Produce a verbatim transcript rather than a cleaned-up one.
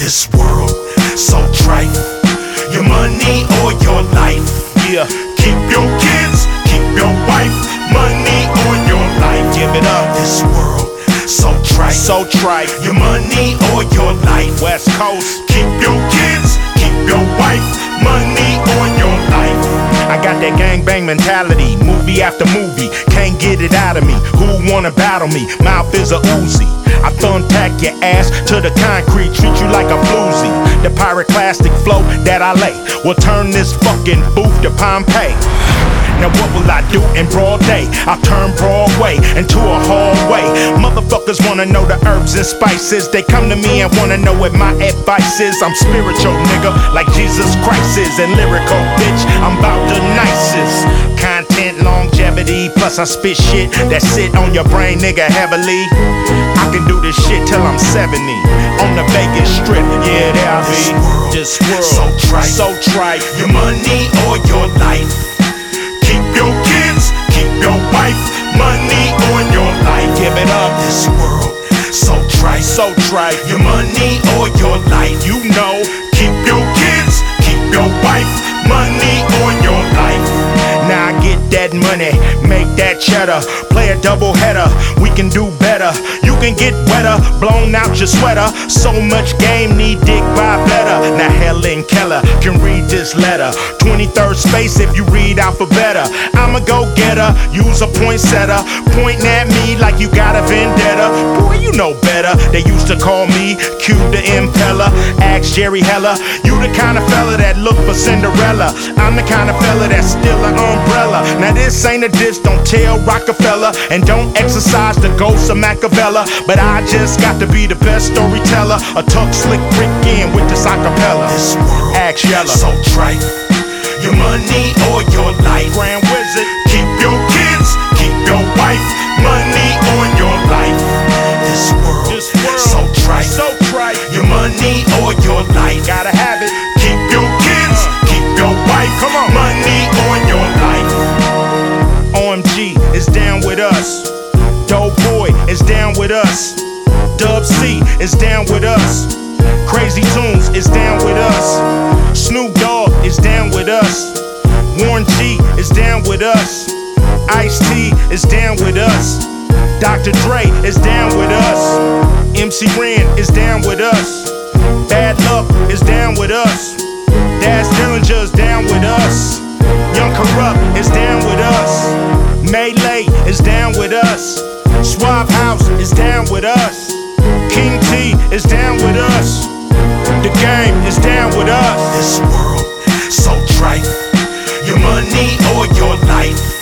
This world, so trite. Your money or your life. Yeah, keep your kids, keep your wife. Money or your life. Give it up. This world, so trite. So trite. Your money or your life. West Coast. Keep your kids, keep your wife. Money or your life. I got that gangbang mentality, movie after movie, can't get it out of me. Who wanna battle me? Mouth is a Uzi. I thumbtack your ass to the concrete, treat you like a floozy. The pyroclastic flow that I lay will turn this fucking booth to Pompeii. Now what will I do in broad day? I'll turn Broadway into a hallway. Motherfuckers wanna know the herbs and spices. They come to me and wanna know what my advice is. I'm spiritual, nigga, like Jesus Christ is. And lyrical, bitch, I'm about the nicest. Content, longevity, plus I spit shit that sit on your brain, nigga, heavily. I can do this shit till I'm seventy. On the Vegas Strip, yeah, there I be. This This world, so trite. so trite. Your money or your life. Keep your kids, keep your wife. Money or your life. Give it up. This world, so trite. So trite. Your money or your life. You know, Keep your kids, keep your wife. Money or your life. now I get that money, make that cheddar, play a double header, we can do better. You can get wetter, blown out your sweater. So much game, need dick by better. Now Helen Keller can read this letter. twenty-third space if you read alphabeta. I'm a go-getter, use a poinsettia, pointing at me like you got a vendetta. Boy, you know better. They used to call me Q the Impeller. Ask Jerry Heller, you the kind of fella that look for Cinderella. I'm the kind of fella that's still an umbrella. Now this ain't a diss, don't tell Rockefeller, and don't exercise the ghost of Machiavelli. But I just got to be the best storyteller. A tuck slick Rick in with this acapella. This world, Ask Yella. so trite. Your money or your life. Grand Wizard. Keep your kids, keep your wife. Money or your life. This world, This world, so trite. so trite. Your money or your life. Gotta have it. Keep your kids, keep your wife. Come on. Money or your life. O M G is down with us. Dope Boy is down with us. Dub C is down with us. Crazy Tunes is down with us. Snoop Dogg is down with us. Warren G is down with us. Ice-T is down with us. Doctor Dre is down with us. M C Ren is down with us. Bad Luck is down with us. Daz Dillinger is down with us. Young Corrupt is down with us. Melee is down with us. Swab House is down with us. King T is down with us. The game is down with us. This world, so trite. Your money or your life.